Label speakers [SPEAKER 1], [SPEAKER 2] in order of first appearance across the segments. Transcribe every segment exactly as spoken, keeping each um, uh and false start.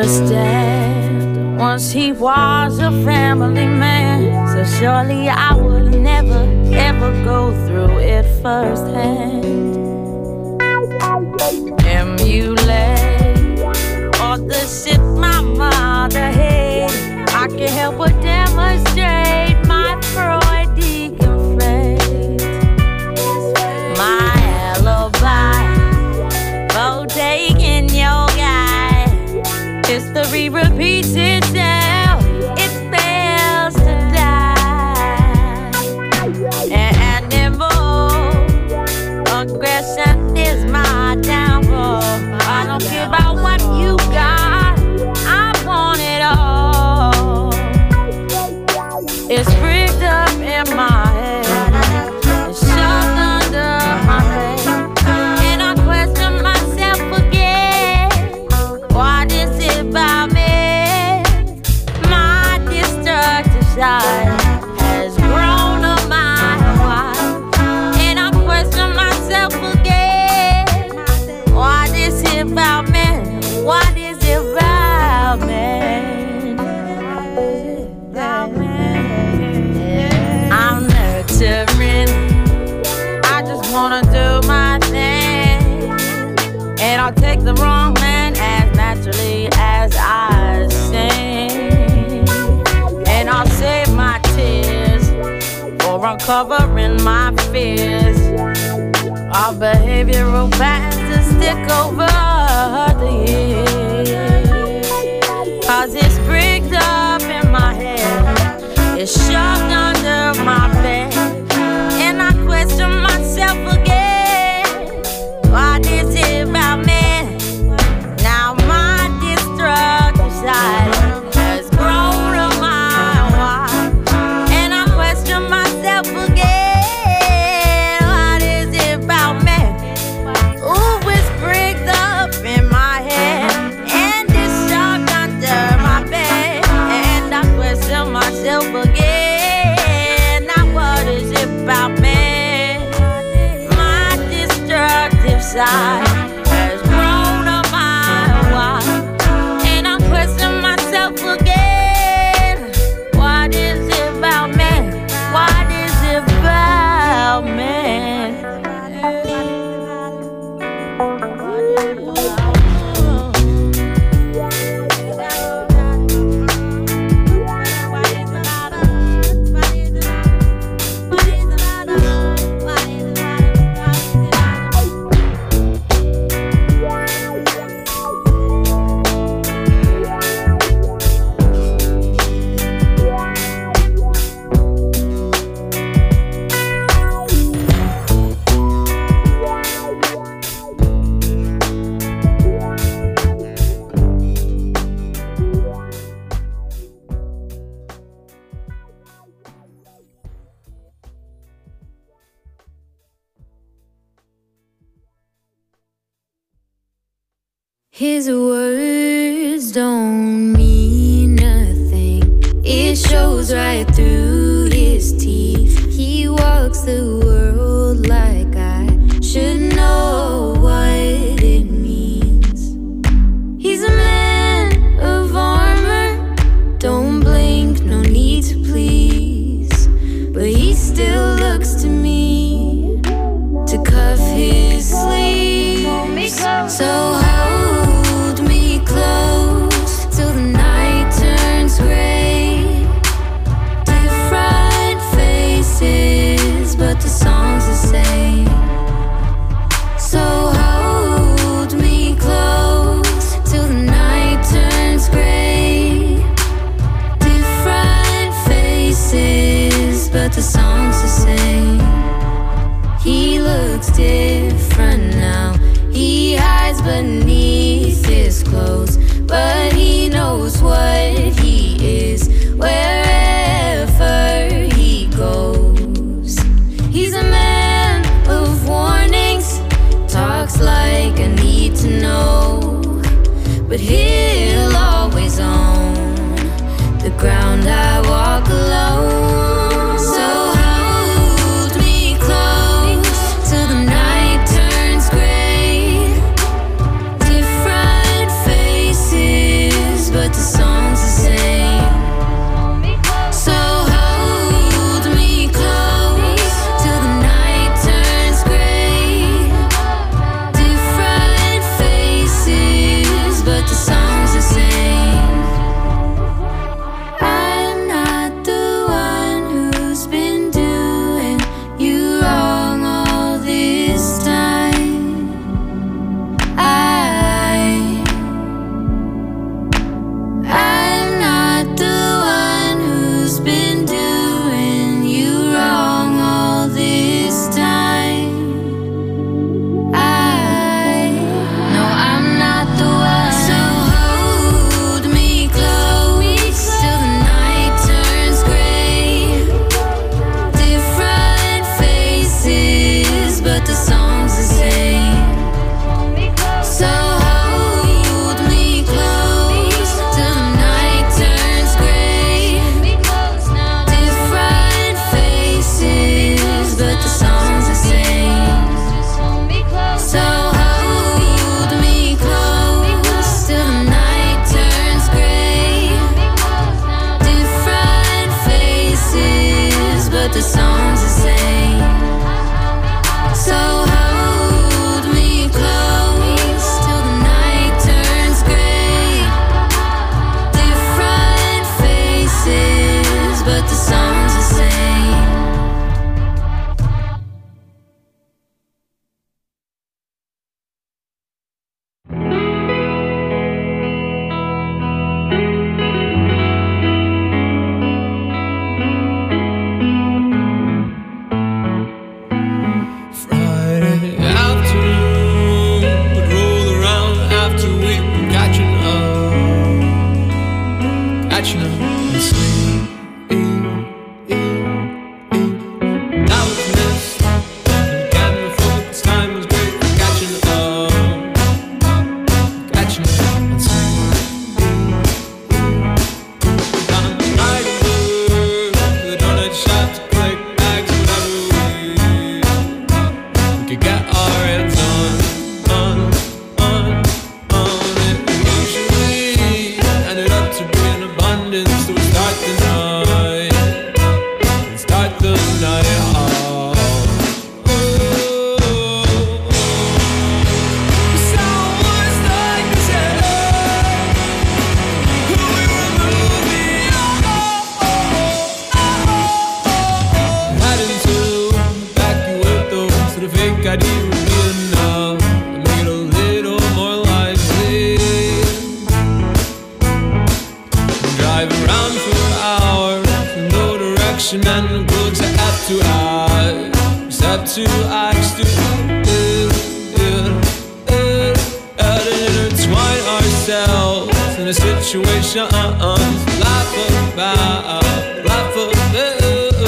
[SPEAKER 1] understand. Once he was a family man, so surely I would never, ever go through it firsthand. Emulate all the shit my mother hid. I can't help but demonstrate my Freudian phrase. My alibi, bodega in your guy. History repeats itself, it fails to die. Animal aggression is my downfall. I don't care about what you got, I want it all. It's rigged up in my head, it's shoved under my bed, and I question myself again. What is it about me? My destructive side has grown a mile wide, and I question myself again. What is it about me? What is it about me? I'm nurturing, I just wanna do my thing, and I'll take the wrong man as naturally as I sing, and I'll save my tears for uncovering my fears. Our behavioral patterns that stick over the years, 'cause it's rigged up in my head, it's shoved under my bed, and I question myself again. What is it about me? Now my destructive side has grown a mile wide, and I question myself again. What is it about me? Ooh, it's rigged up in my head, and it's shoved under my bed, and I question myself again. Now what is it about me? My destructive side has grown a mile wide, and I question myself again. What is it about me? What is it about me?
[SPEAKER 2] His words don't mean nothing, it shows right through his teeth. He walks the world like I should know what it means. He's a man of armor, don't blink, no need to please, but he still looks to me to cuff his sleeves. So hold me close till the night turns gray. Different faces, but the song's the same. So hold me close till the night turns gray. Different faces, but the song's the same. He looks different now, he hides beneath his clothes, but he knows what he is wherever he goes. He's a man of warnings, talks like I need to know, but he'll always own the ground I walk alone. So hold me close till the night turns gray. Different faces,
[SPEAKER 3] have to ask to intertwine ourselves in a situation. Laugh about, laugh about.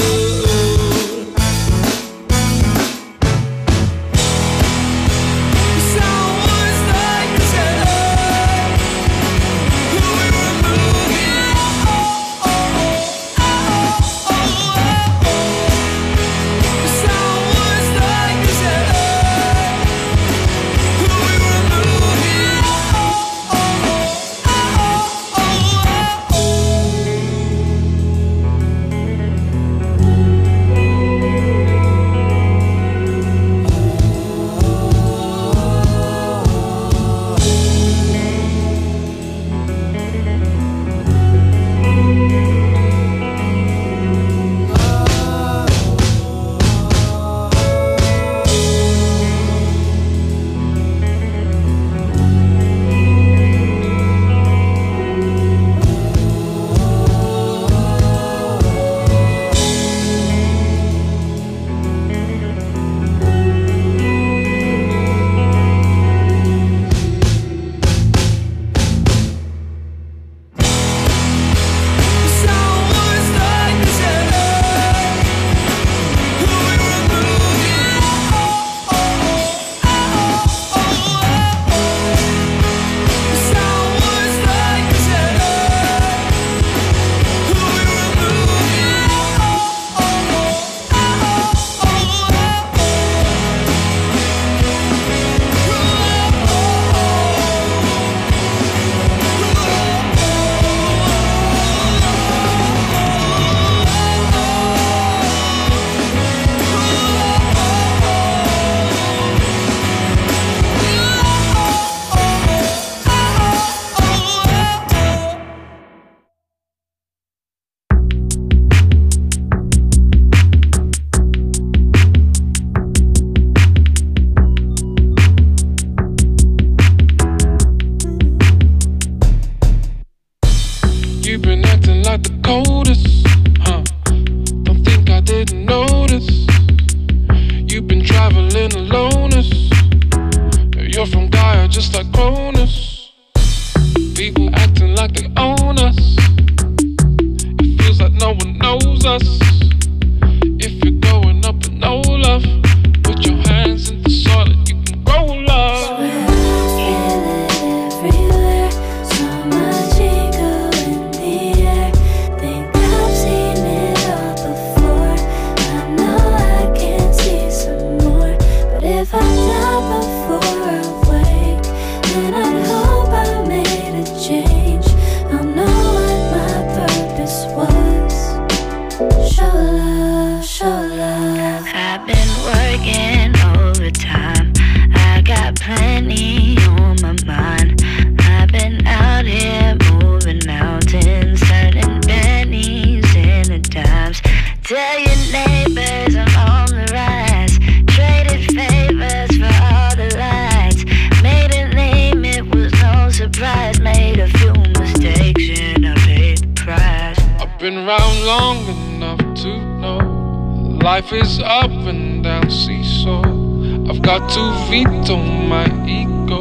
[SPEAKER 4] Life is up and down seesaw. I've got to veto my ego.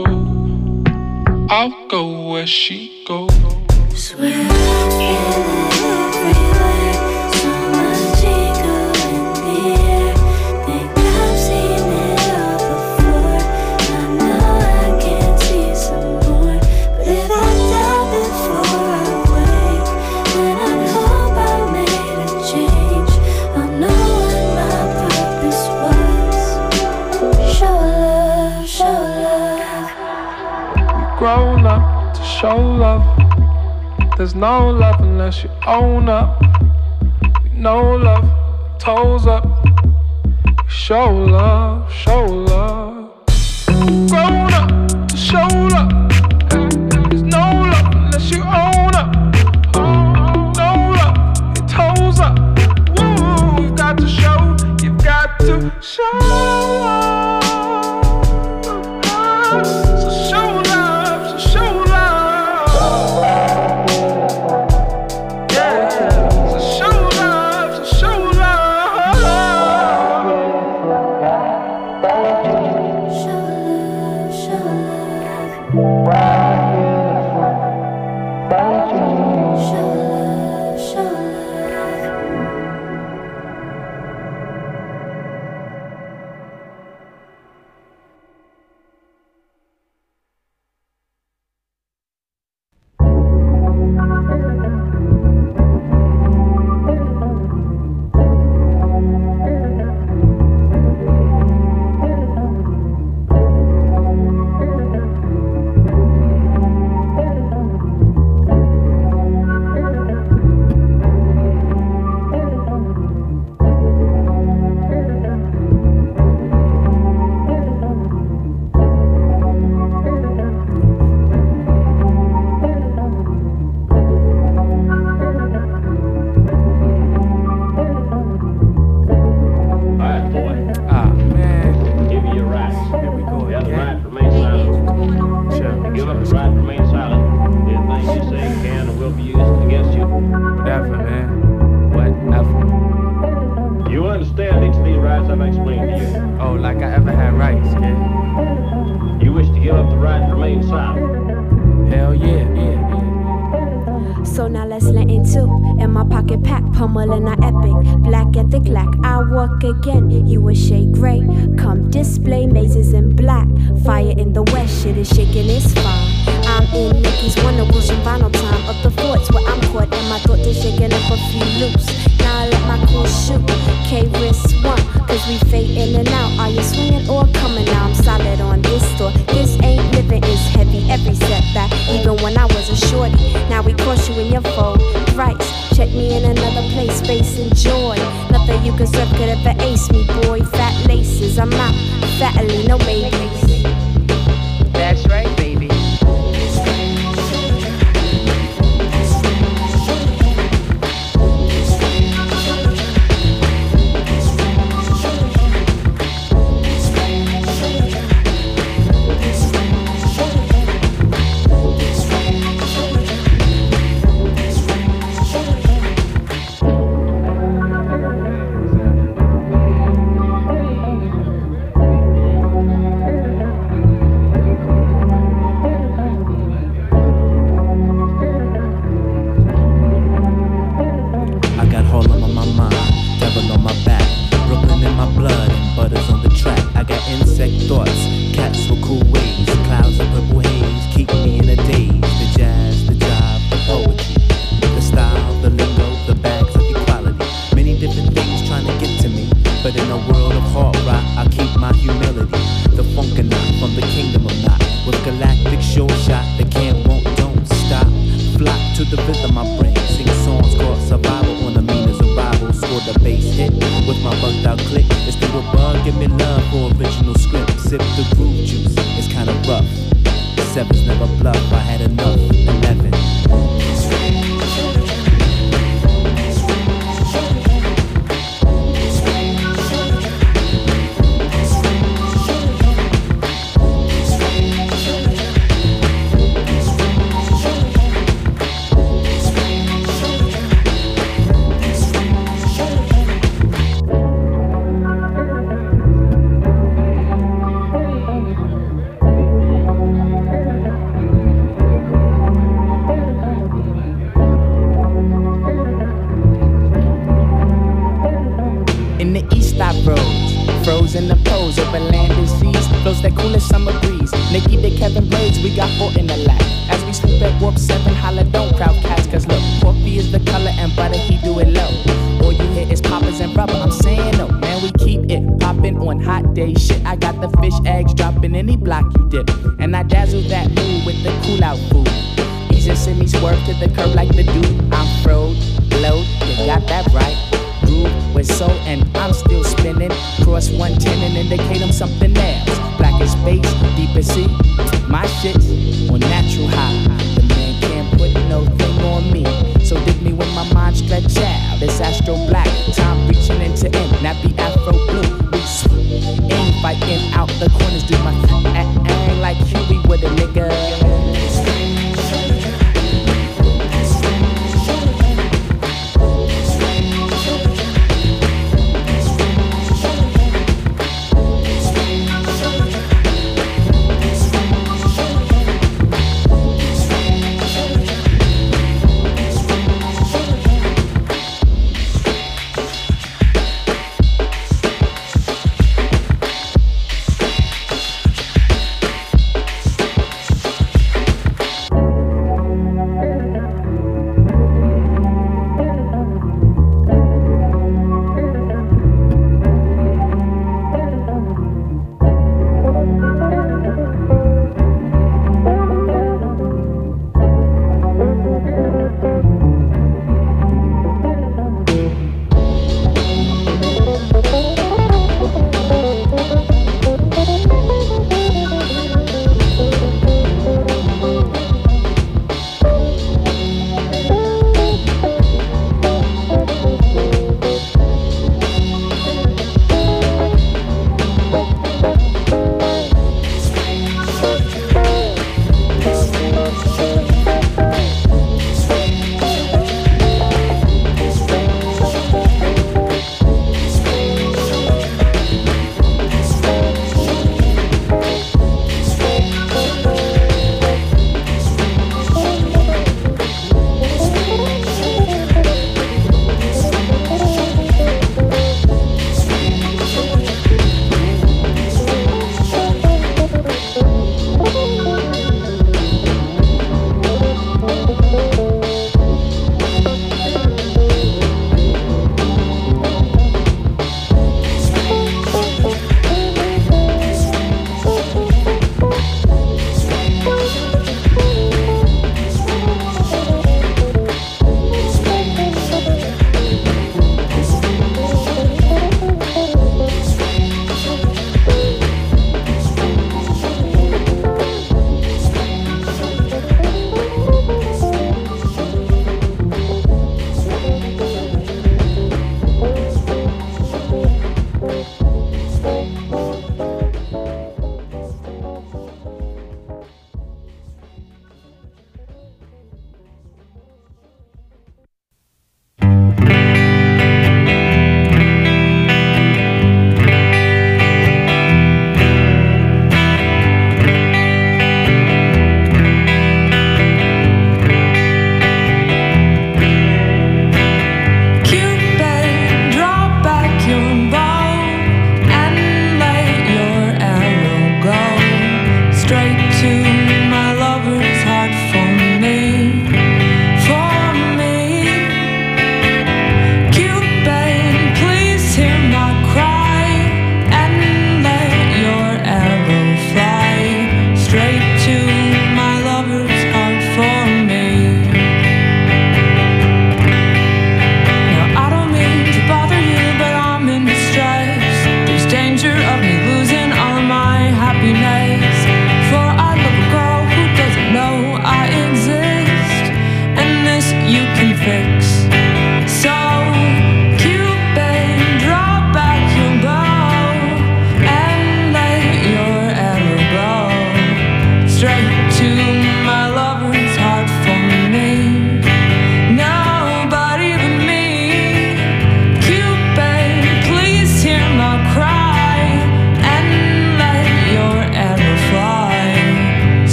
[SPEAKER 4] I'll go where she goes.
[SPEAKER 2] Swear I get everywhere. So much ego in the air. Think I've seen it all before. I know I can see some more. But if I die before I wake, then I hope I made a change. I'll know what my purpose was. Show love, show love.
[SPEAKER 4] Grown up to show love. There's no love unless you own up. No love, toes up. Show love, show love. Grown up to show love. There's no love unless you own up. No love, your toes up. Woo, you've got to show, you've got to show love. So show love, so show love.
[SPEAKER 5] the right to remain silent. Anything you say can or will be used against you.
[SPEAKER 4] Whatever, man. Whatever.
[SPEAKER 5] You understand each of these rights I've explained to you.
[SPEAKER 4] Oh, like I ever had rights, kid.
[SPEAKER 5] You wish to give up the right to remain silent.
[SPEAKER 4] Hell yeah, yeah, yeah.
[SPEAKER 2] So now let's let into in my pocket pack, pummeling our epic. Black ethic lack, I walk again. You a shade gray, come display mazes in black. Fire in the west, shit is shaking, it's fine. I'm in Nicky's Wonder Wishing vinyl time of the forts where I'm caught and my thoughts are shaking up a few loops. Now I let my crew shoot. K-Risk one, cause we fade in and out. Are you swinging or coming now? I'm solid on this store. This ain't living, it's heavy. Every setback, even when I was a shorty. Now we cross you in your fold. Thrice, check me in another place, space and joy. Nothing you can serve could ever ace me, boy. Fat laces, I'm out. Fatly, no babies.
[SPEAKER 6] That's right, baby.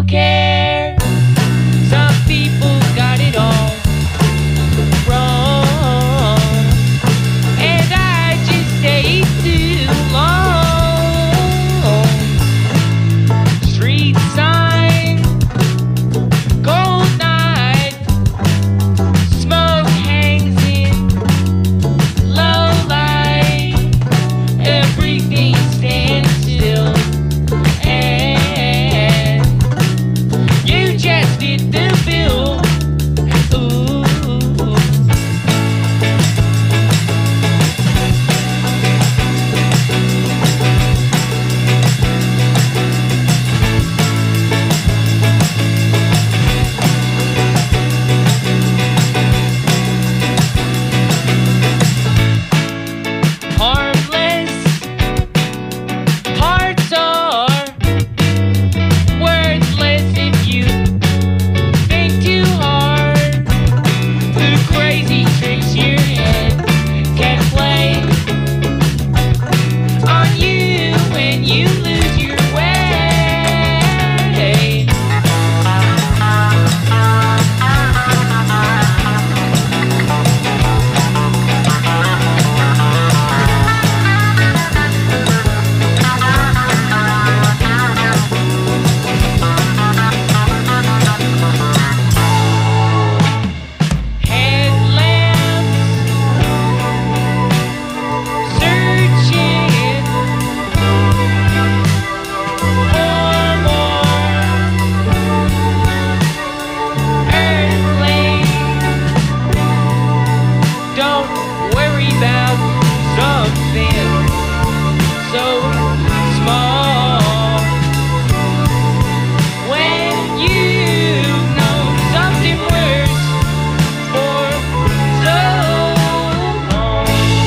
[SPEAKER 7] people care. Some people got it all wrong, and I just stayed too long. Street sign, cold night, smoke hangs in low light, everything stands still, and you just did the bill. Ooh. Harmless hearts are worthless if you think too hard. The crazy tricks your head can play on you when you lose your way. Headlamps searching for more earthlings. Don't worry about something so small when you know something worse for so long.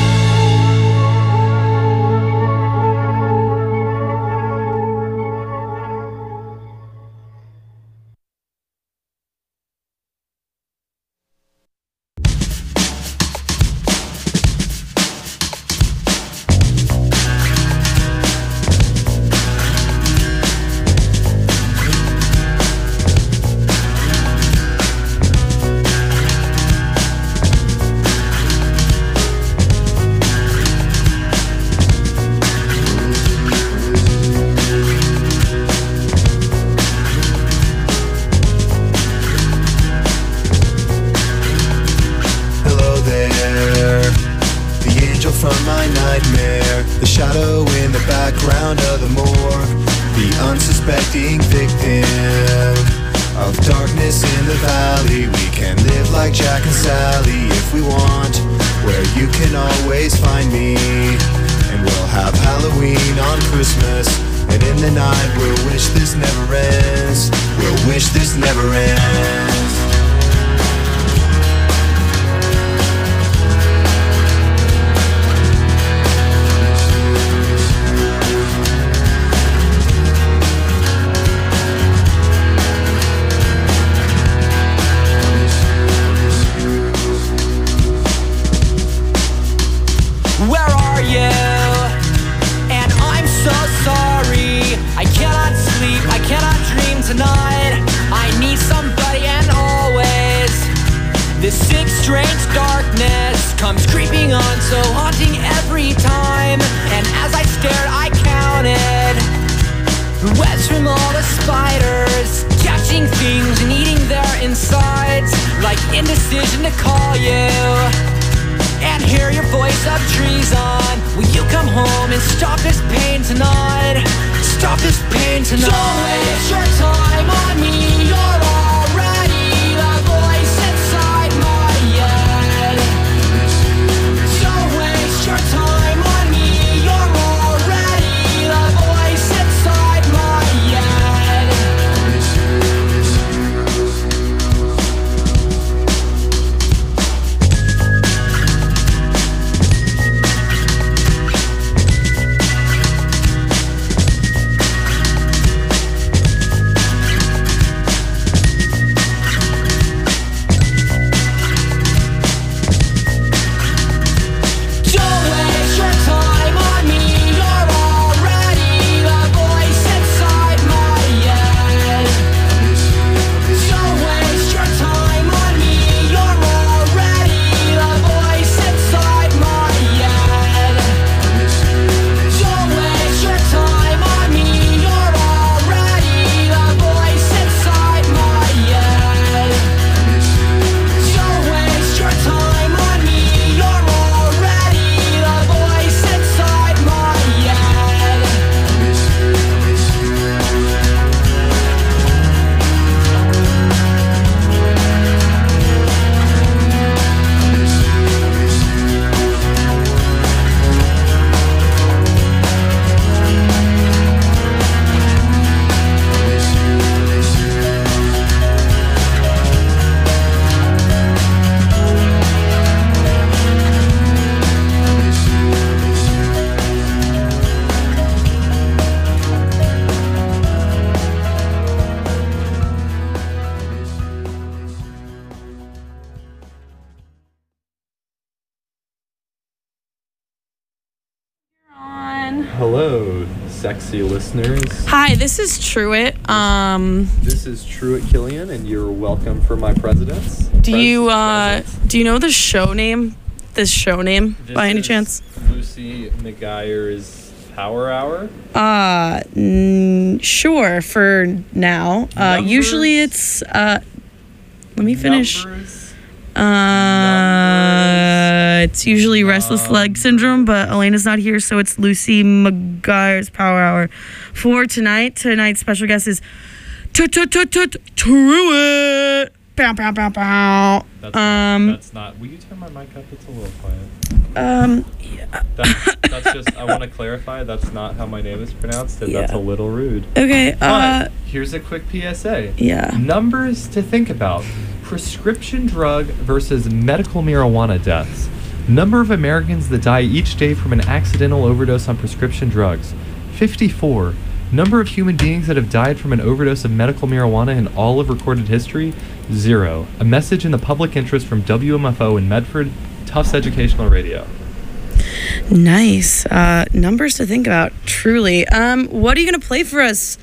[SPEAKER 8] Hello there, the angel from my nightmare, the shadow in the background of the morgue, the unsuspecting victim of darkness in the valley. We can live like Jack and Sally if we want, where you can always find me. And we'll have Halloween on Christmas, and in the night we'll wish this never ends. We'll wish this never ends.
[SPEAKER 9] Where are you? And I'm so sorry. I cannot sleep, I cannot dream tonight. I need somebody, and always this sick, strange darkness comes creeping on, so haunting every time. And as I stared, I counted the webs from all the spiders, catching things and eating their insides, like indecision to call you and hear your voice of treason. Will you come home and stop this pain tonight? Stop this pain tonight. Don't waste your time on me. You're already the voice inside my head. Don't waste your time on me. You're already the voice inside my head.
[SPEAKER 10] Lucy listeners.
[SPEAKER 11] Hi, this is Truett. Um,
[SPEAKER 10] This is Truett Killian, and you're welcome for my presidents.
[SPEAKER 11] do you uh, do you know the show name? This show name
[SPEAKER 10] This
[SPEAKER 11] by any
[SPEAKER 10] is
[SPEAKER 11] chance?
[SPEAKER 10] Lucy McGuire's Power Hour.
[SPEAKER 11] Uh, mm, sure. For now, uh, usually it's uh. Let me finish.
[SPEAKER 10] Numbers.
[SPEAKER 11] Uh, it's usually restless leg syndrome, but Elena's not here, so it's Lucy McGuire's Power Hour. For tonight, tonight's special guest is Truett. Bow, bow, bow, bow.
[SPEAKER 10] That's,
[SPEAKER 11] Um,
[SPEAKER 10] not, that's not. Will you turn my mic up? It's a little quiet.
[SPEAKER 11] Um, yeah.
[SPEAKER 10] That's, that's just. I want to clarify. That's not how my name is pronounced, and that's a
[SPEAKER 11] Yeah.
[SPEAKER 10] little rude.
[SPEAKER 11] Okay, uh,
[SPEAKER 10] But here's a quick P S A.
[SPEAKER 11] Yeah.
[SPEAKER 10] Numbers to think about: prescription drug versus medical marijuana deaths. Number of Americans that die each day from an accidental overdose on prescription drugs: fifty-four. Number of human beings that have died from an overdose of medical marijuana in all of recorded history: zero. A message in the public interest from W M F O in Medford, Tufts Educational Radio.
[SPEAKER 11] Nice. Uh, numbers to think about, truly. Um, what are you gonna play for us?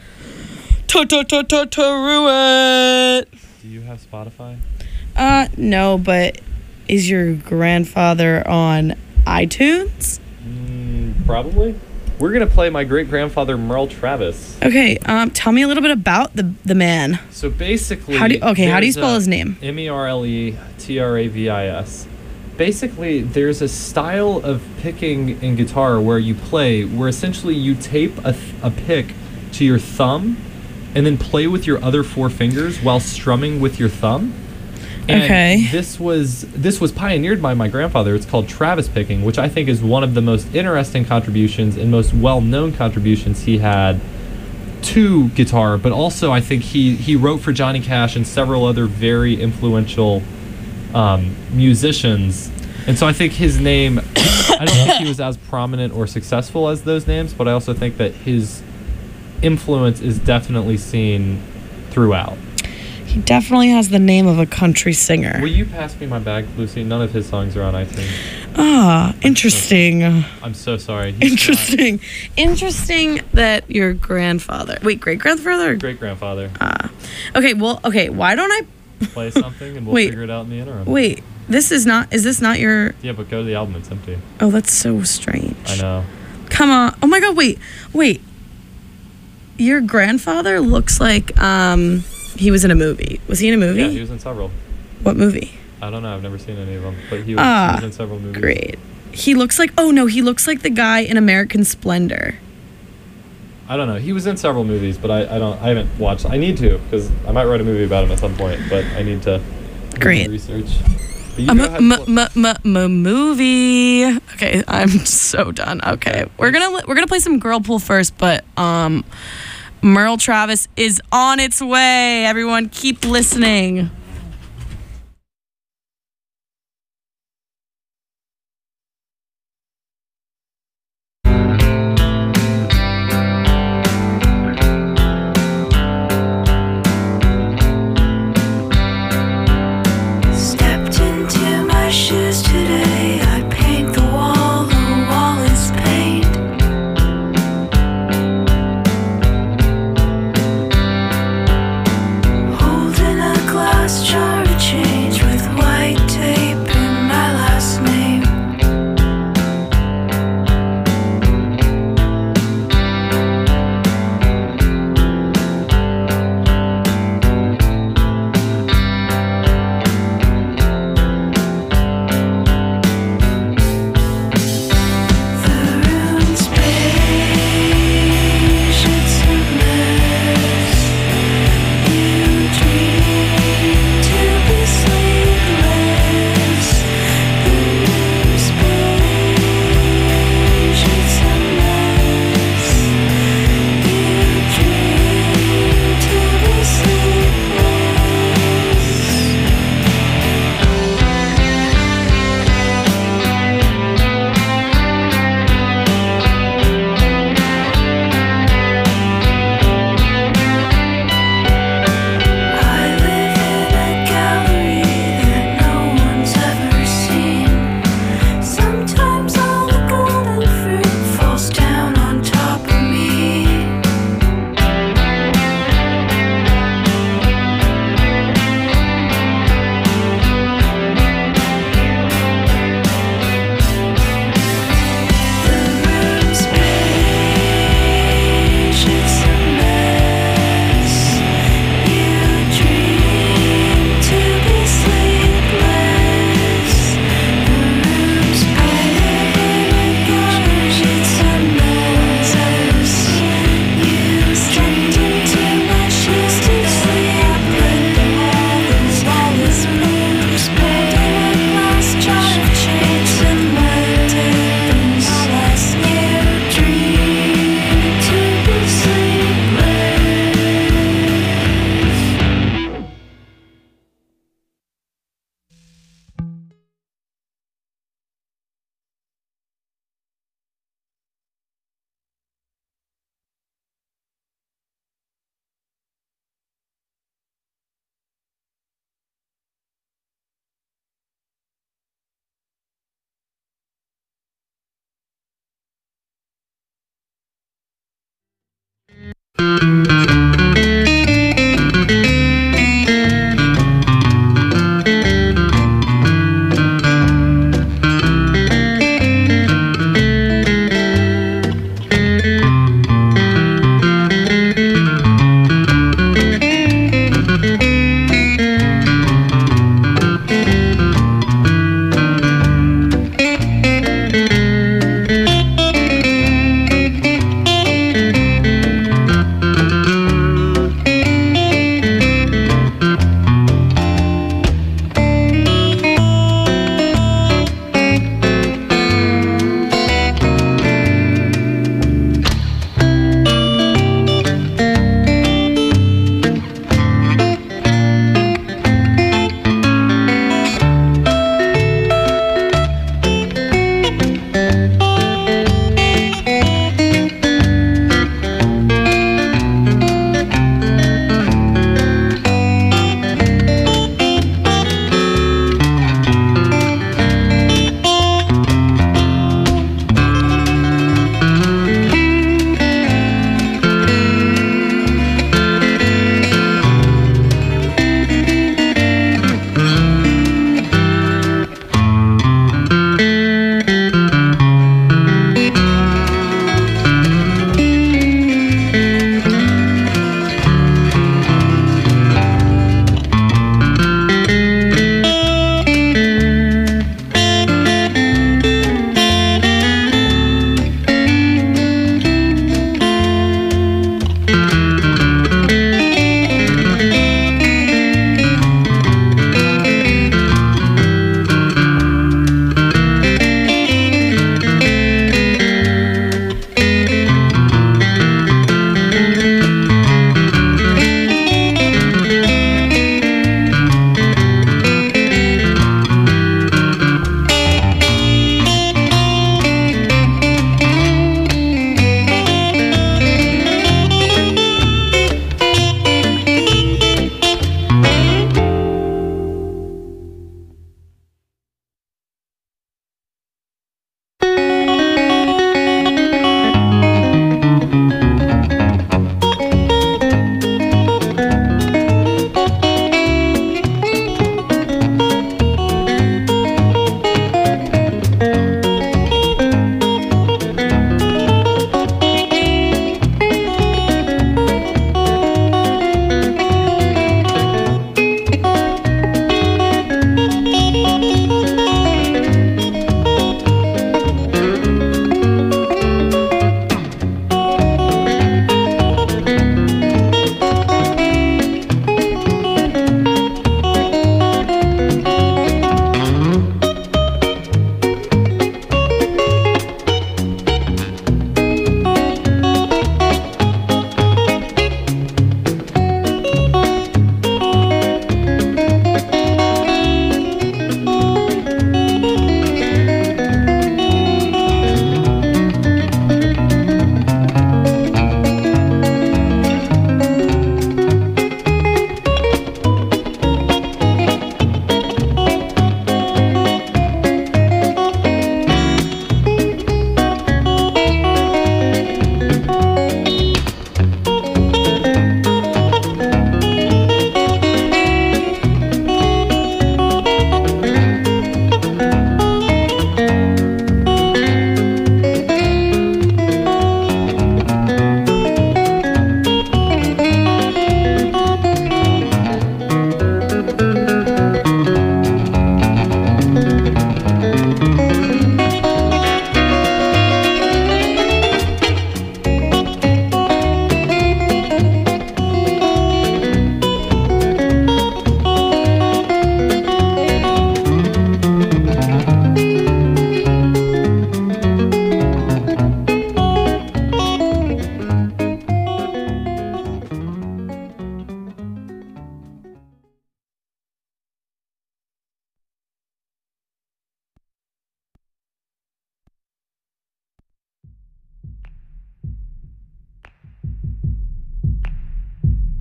[SPEAKER 11] Truett.
[SPEAKER 10] Do you have Spotify?
[SPEAKER 11] Uh, no, but is your grandfather on iTunes?
[SPEAKER 10] Mm, probably. We're gonna play my great grandfather Merle Travis.
[SPEAKER 11] Okay. Um, tell me a little bit about the the man.
[SPEAKER 10] So basically,
[SPEAKER 11] How do you- okay, how do you
[SPEAKER 10] there's
[SPEAKER 11] spell
[SPEAKER 10] a
[SPEAKER 11] his name?
[SPEAKER 10] M E R L E T R A V I S. Basically, there's a style of picking in guitar where you play, where essentially you tape a, th- a pick to your thumb and then play with your other four fingers while strumming with your thumb. And
[SPEAKER 11] Okay.
[SPEAKER 10] This was this was pioneered by my grandfather. It's called Travis picking, which I think is one of the most interesting contributions and most well-known contributions he had to guitar. But also, I think he he wrote for Johnny Cash and several other very influential um, musicians. And so I think his name, I don't think he was as prominent or successful as those names, but I also think that his influence is definitely seen throughout.
[SPEAKER 11] He definitely has the name of a country singer.
[SPEAKER 10] Will you pass me my bag, Lucy? None of his songs are on iTunes.
[SPEAKER 11] Ah, interesting.
[SPEAKER 10] I'm so sorry. He's
[SPEAKER 11] Interesting. Interesting that your grandfather. Wait, great grandfather?
[SPEAKER 10] Great grandfather.
[SPEAKER 11] Ah. Okay, well, okay, why don't I
[SPEAKER 10] Play something and we'll
[SPEAKER 11] Wait.
[SPEAKER 10] figure it out in the interim.
[SPEAKER 11] Wait, this is not is this not your
[SPEAKER 10] Yeah, but go to the album. It's empty.
[SPEAKER 11] Oh, that's so strange.
[SPEAKER 10] I know.
[SPEAKER 11] Come on. Oh my god, wait. Wait. Your grandfather looks like um he was in a movie. Was he in a movie?
[SPEAKER 10] Yeah, he was in several.
[SPEAKER 11] What movie?
[SPEAKER 10] I don't know. I've never seen any of them, but he was,
[SPEAKER 11] Ah,
[SPEAKER 10] he was in several movies.
[SPEAKER 11] Great. He looks like oh no, he looks like the guy in American Splendor.
[SPEAKER 10] I don't know. He was in several movies, but I, I don't. I haven't watched. I need to because I might write a movie about him at some point. But I need to do
[SPEAKER 11] Great.
[SPEAKER 10] some research. But you
[SPEAKER 11] A
[SPEAKER 10] go
[SPEAKER 11] m-
[SPEAKER 10] ahead
[SPEAKER 11] m-
[SPEAKER 10] and pl-
[SPEAKER 11] m- m- m- movie. Okay, I'm so done. Okay, we're gonna li- we're gonna play some girl pool first, but um, Merle Travis is on its way. Everyone, keep listening.
[SPEAKER 2] Stepped into my shoes today. I paint the wall, the wall is paint. Holding a glass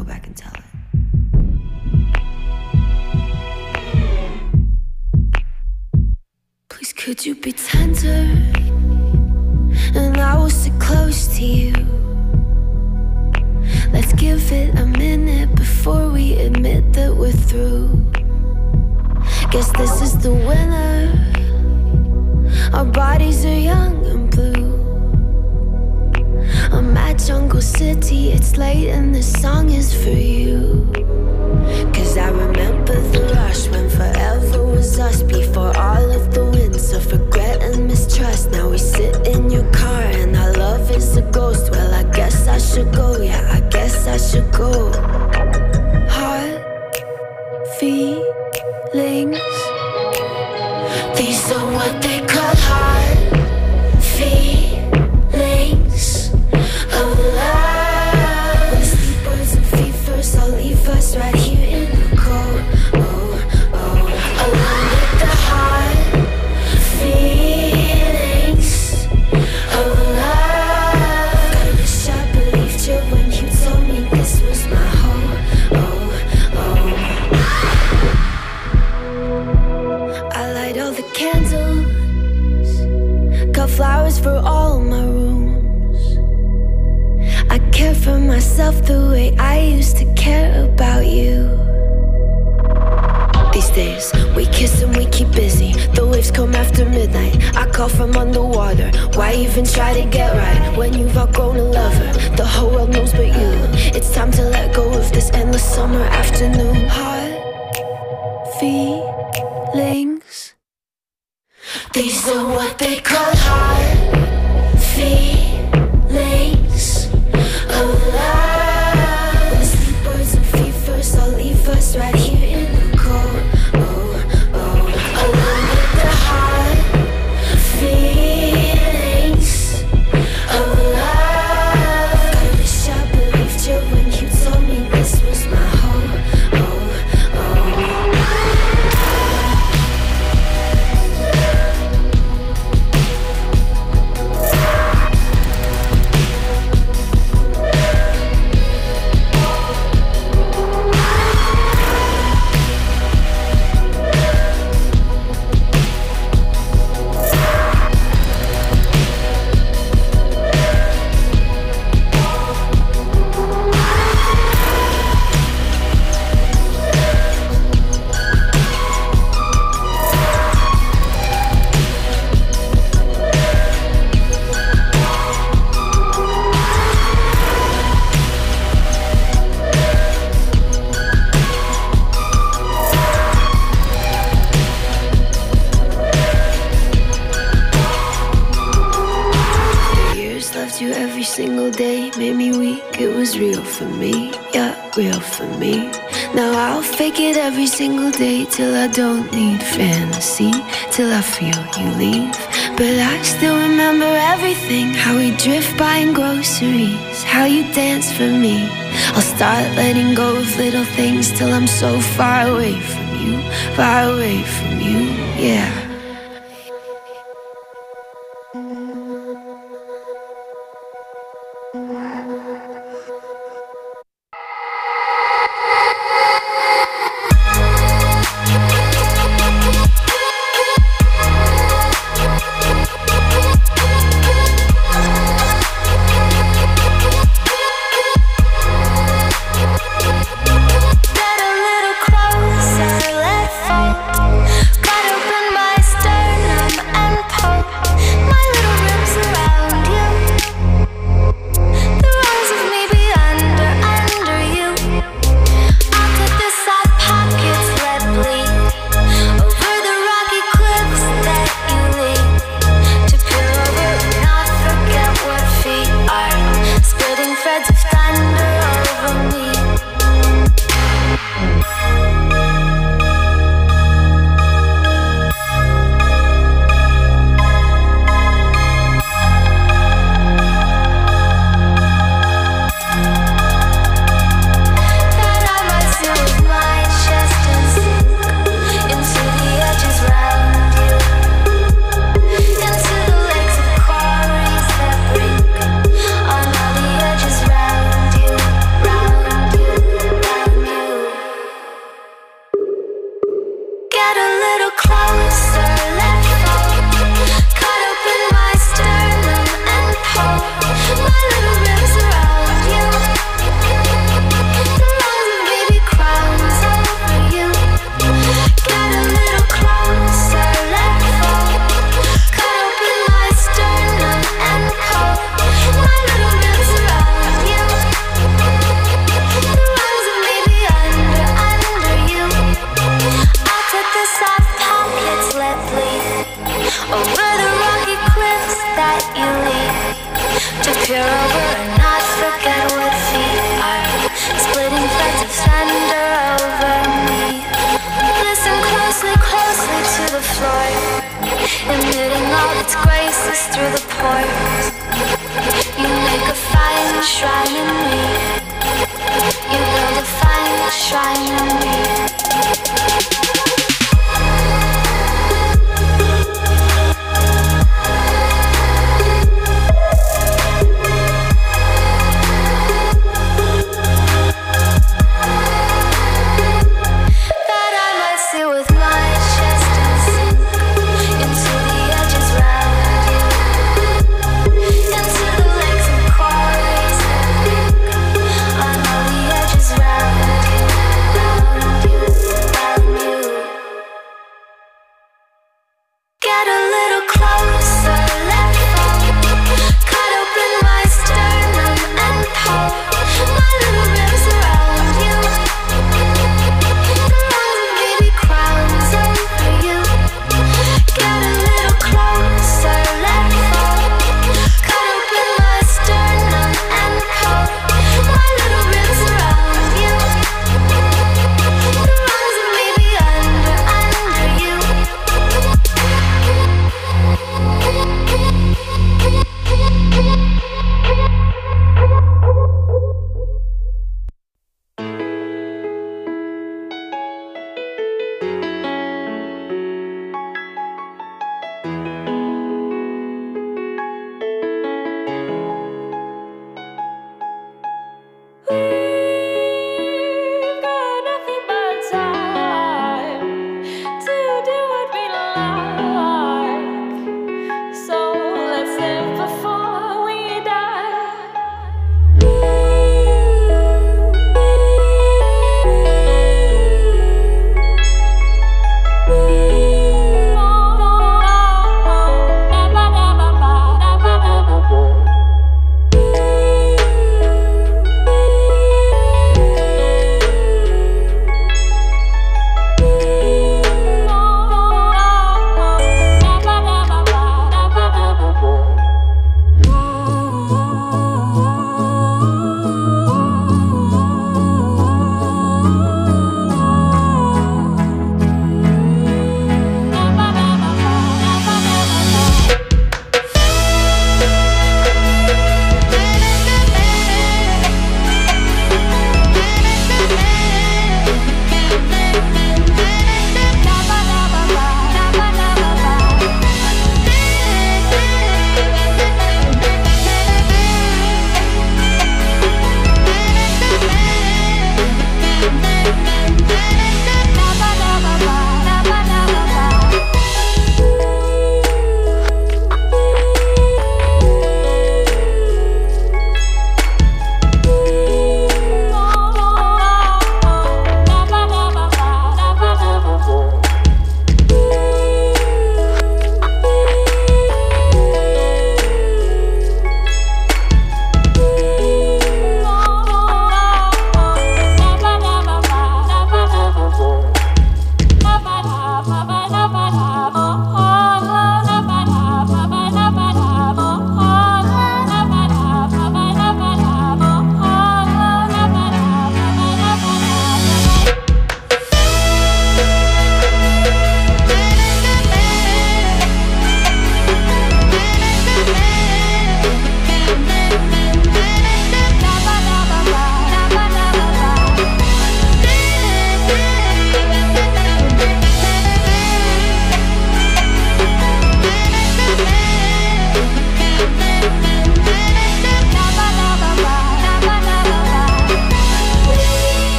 [SPEAKER 2] go back and tell it. Please, could you be tender? And I will sit close to you. Let's give it a minute before we admit that we're through. Guess this is the winner. Our bodies are young and blue. I'm at Jungle City, it's late and this song is for you. Cause I remember the rush when forever was us. Before all of the winds of regret and mistrust. Now we sit in your car and our love is a ghost. Well, I guess I should go, yeah, I guess I should go. Heart, feelings, these are what they call heart, feelings of love. When sleepers and fevers all leave us right here in the cold. Oh, oh, along with the heart, feelings of love. I wish I believed you when you told me this was my home. Oh, oh. I light all the candles, got flowers for all my rooms. I care for myself the way I used to care about you. These days, we kiss and we keep busy. The waves come after midnight, I call from underwater. Why even try to get right when you've outgrown a lover? The whole world knows but you. It's time to let go of this endless summer afternoon. Heart, feelings, these are what they call heart, feelings of love. When sleepers and fevers all leave us right here in the cold. Oh, oh, along with the heart, feelings of love. I wish I believed you when you told me this was my home. Oh, oh. You every single day made me weak. It was real for me, yeah, real for me. Now I'll fake it every single day till I don't need fantasy, till I feel you leave. But I still remember everything, how we drift buying groceries, how you dance for me. I'll start letting go of little things till I'm so far away from you, far away from you, yeah.
[SPEAKER 12] Get a little closer, let's fall. Cut open my
[SPEAKER 2] breaks through the pores. You make a fine shrine in me. You build a fine shrine in me. That I might sit with my chest and sink into the edges round you.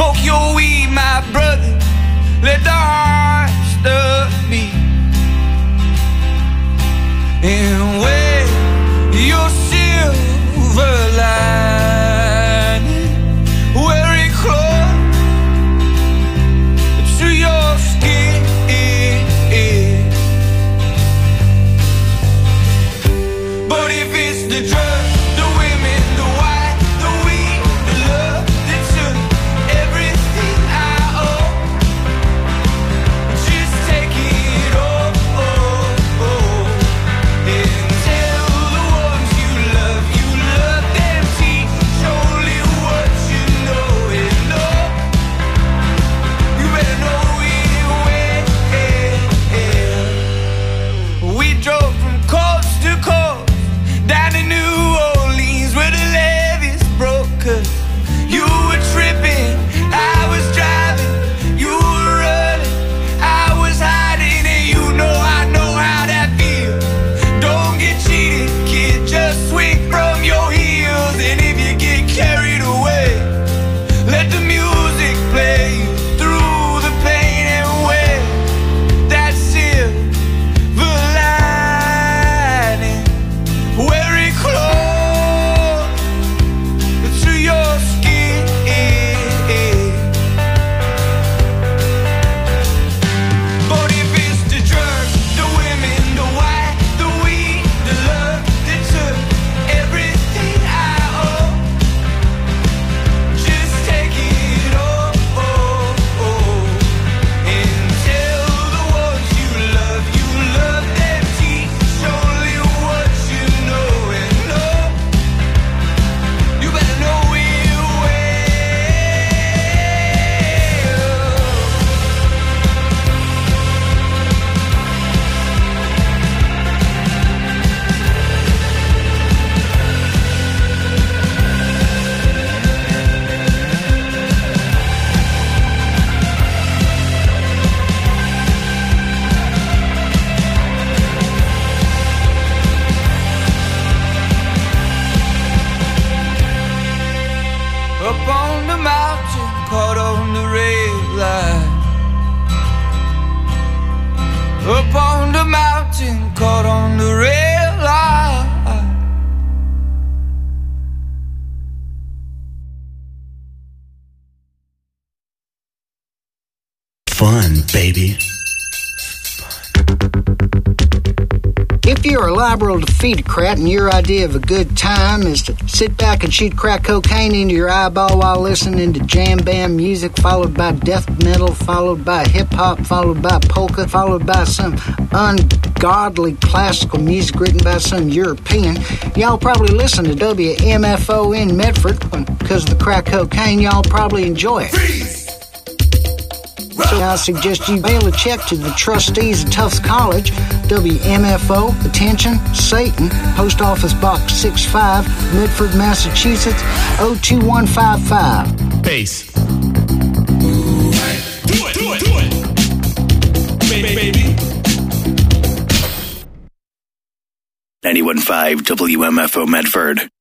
[SPEAKER 12] Smoke your weed, my brother. Let the heart stuff beat. And wear your silver lining, wear it close to your skin. But if it's the drugs, the women, the white, the weed, the love that took everything I owe, just take it all, oh, oh. And tell the ones you love, you love them. Teach only what you know and know. You better know it well. We drove from coast to coast down to New Orleans where the levees broke. 'Cause you were tripping, I was driving, you were running, I was hiding, and you know I know how that feels. Don't get cheated, kid, just swing from your heels. And if you get carried away, let the music play you through the pain and wear that silver lining. Wear it close to your skin. But if it's the drugs, the women, the white, the weed, the love that took everything I owe, just take it all, oh, oh. And tell the ones you love, you love them. Teach only what you know and know. You better know it well. Up on the mountain, caught on the red line. Up on the mountain, caught on the red line.
[SPEAKER 13] Fun, baby.
[SPEAKER 14] If you're a liberal defeatocrat and your idea of a good time is to sit back and shoot crack cocaine into your eyeball while listening to jam band music, followed by death metal, followed by hip-hop, followed by polka, followed by some ungodly classical music written by some European, y'all probably listen to W M F O in Medford. Because of the crack cocaine, y'all probably enjoy it. So I suggest you mail a check to the trustees of Tufts College, W M F O, attention, Satan, Post Office Box six five, Medford, Massachusetts, oh two one five five.
[SPEAKER 13] Bass.
[SPEAKER 3] Do it, do it, do it. Baby, baby.
[SPEAKER 13] ninety-one point five W M F O Medford.